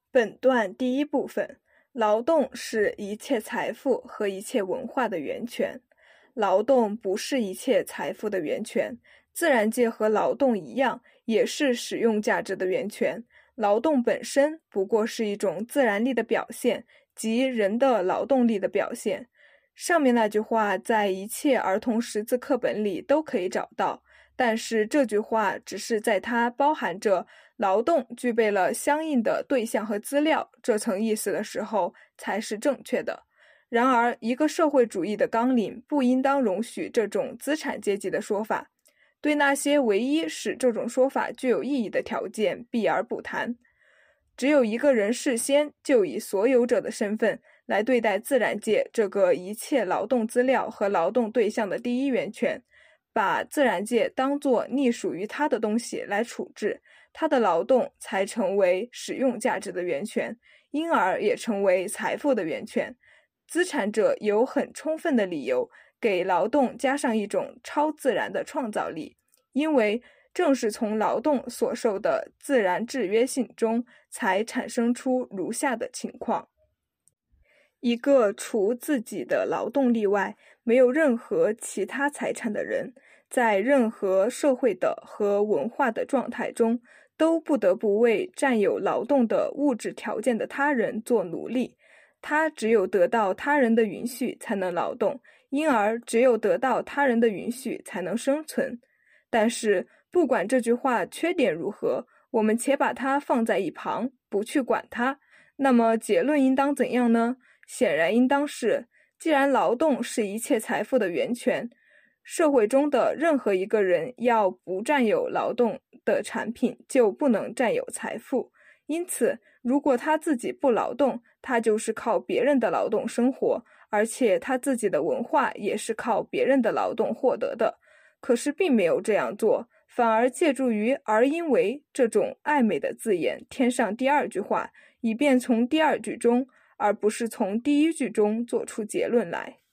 本段第一部分，劳动是一切财富和一切文化的源泉。劳动不是一切财富的源泉，自然界和劳动一样，也是使用价值的源泉。劳动本身不过是一种自然力的表现，即人的劳动力的表现。上面那句话在一切儿童识字课本里都可以找到，但是这句话只是在它包含着劳动具备了相应的对象和资料这层意思的时候才是正确的。然而，一个社会主义的纲领不应当容许这种资产阶级的说法，对那些唯一使这种说法具有意义的条件避而不谈。只有一个人事先就以所有者的身份来对待自然界这个一切劳动资料和劳动对象的第一源泉，把自然界当作隶属于他的东西来处置，他的劳动才成为使用价值的源泉，因而也成为财富的源泉。资产者有很充分的理由给劳动加上一种超自然的创造力，因为正是从劳动所受的自然制约性中才产生出如下的情况。一个除自己的劳动力外没有任何其他财产的人，在任何社会的和文化的状态中，都不得不为占有劳动的物质条件的他人做奴隶。他只有得到他人的允许才能劳动，因而只有得到他人的允许才能生存。但是不管这句话缺点如何，我们且把它放在一旁，不去管它，那么结论应当怎样呢？显然应当是，既然劳动是一切财富的源泉，社会中的任何一个人要不占有劳动的产品，就不能占有财富。因此，如果他自己不劳动，他就是靠别人的劳动生活，而且他自己的文化也是靠别人的劳动获得的。可是并没有这样做，反而借助于而因为这种暧昧的字眼添上第二句话，以便从第二句中而不是从第一句中做出结论来。